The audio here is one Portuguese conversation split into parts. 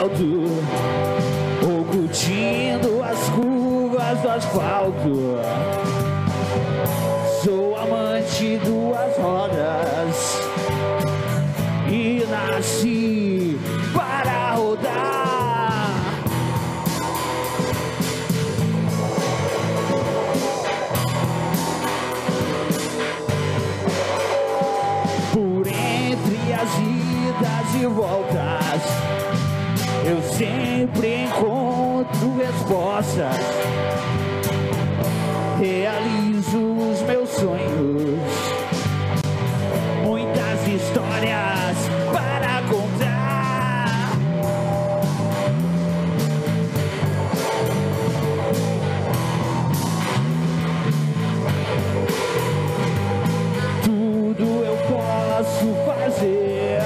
asfalto, ou curtindo as curvas do asfalto. Sou amante duas rodas e nasci para rodar. Por entre as idas e voltas, eu sempre encontro respostas. Realizo os meus sonhos, muitas histórias para contar. Tudo eu posso fazer,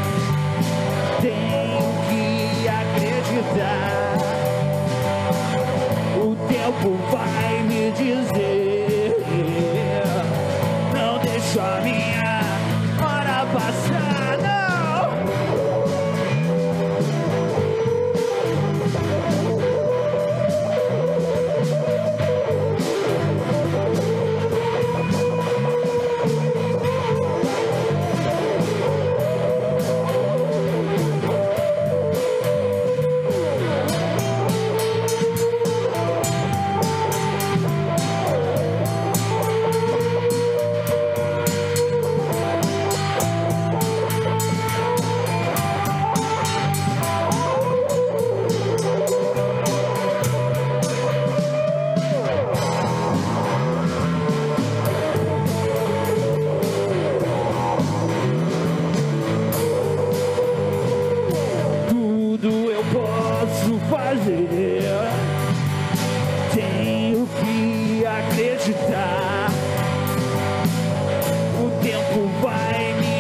tenho que acreditar. O tempo vai me dizer, não deixo a minha hora passar, não. Fazer, tenho que acreditar. O tempo vai me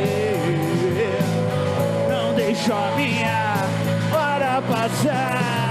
dizer, não deixo a minha hora passar.